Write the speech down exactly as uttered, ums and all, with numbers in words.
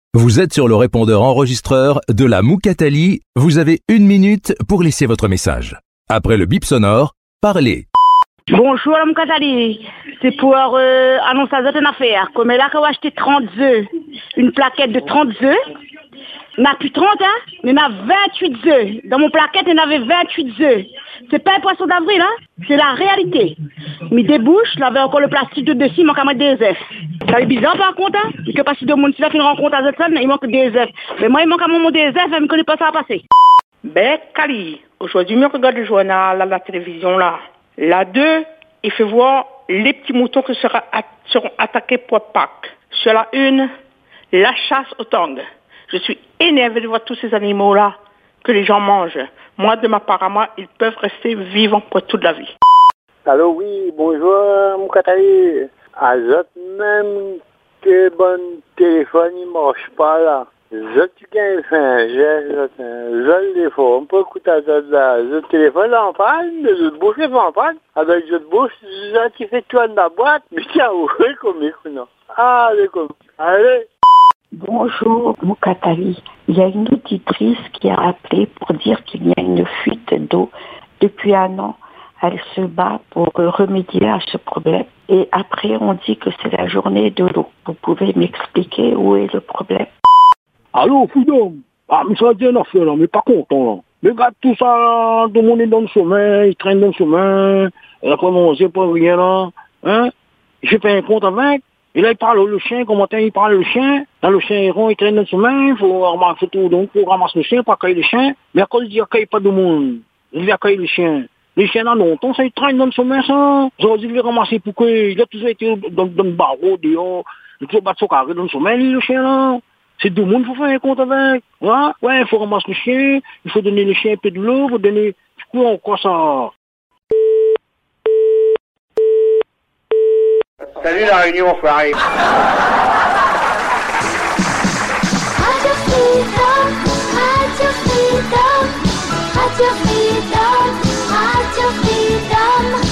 Vous êtes sur le répondeur enregistreur de la Moukatali. Vous avez une minute pour laisser votre message. Après le bip sonore, parlez. Bonjour, la Moukatali. C'est pour euh, annoncer une affaire. Comme là, quand j'ai acheté trente œufs, une plaquette de trente œufs, il n'y en a plus trente, hein, mais il y en a vingt-huit œufs. Dans mon plaquette, il y en avait vingt-huit œufs. C'est pas un poisson d'avril, hein, c'est la réalité. Mais débouche, il avait encore le plastique de dessus, il manque à mettre des œufs. Ça est bizarre par contre, hein, parce que pas si de monde qui fait une rencontre à Zetson, il manque des œufs. Mais moi, il manque à mon des œufs, je ne connais pas ça à passer. Ben, Kali, aujourd'hui, je regarde le journal à la télévision, là. Là, deux, il fait voir les petits moutons qui seront, at- seront attaqués pour Pâques. Sur la une, la chasse au tang. Je suis énervé de voir tous ces animaux-là que les gens mangent. Moi, de ma part à moi, ils peuvent rester vivants pour toute la vie. Allô, oui, bonjour, mon Katari. Azot, même que bon téléphone, il marche pas là. Je tu gagnes fin, je je le fais. On peut écouter Azot là. Le téléphone en panne, le bouche est en panne. Avec le bouche, je qui fait toi de la boîte. Mais tiens, où est comme non? Allez, comme. Allez. Bonjour, Moukatali. Il y a une auditrice qui a appelé pour dire qu'il y a une fuite d'eau. Depuis un an, elle se bat pour remédier à ce problème. Et après, on dit que c'est la journée de l'eau. Vous pouvez m'expliquer où est le problème? Allô, Foudom. Ah, mais ça a dit une affaire, là, mais pas content, là. Mais regarde tout ça, là, tout le monde est dans le chemin, il traîne dans le chemin, et après, on sait pas rien, là. Hein? J'ai fait un compte avec. Et là, il parle le chien, comment il parle le chien. Là, le chien est rond, il traîne dans le chemin, il faut ramasser tout, donc, il faut ramasser le chien, pour accueillir le chien. Mais à cause il dit, accueille pas de monde. Il dit, accueille le chien. Les chiens, là, longtemps, ça, il traîne dans le chemin, ça. J'aurais dû le ramasser pour que, il a toujours été dans, dans le barreau, dehors. Il a toujours battu son carré dans le chemin, lui, le chien, là. C'est deux mondes, il faut faire un compte avec. Ouais, ouais, il faut ramasser le chien, il faut donner le chien un peu de l'eau, il faut donner, du coup, encore ça. Salut la réunion, enfoiré. Radio Freedom, Radio Freedom, Radio Freedom, Radio Freedom.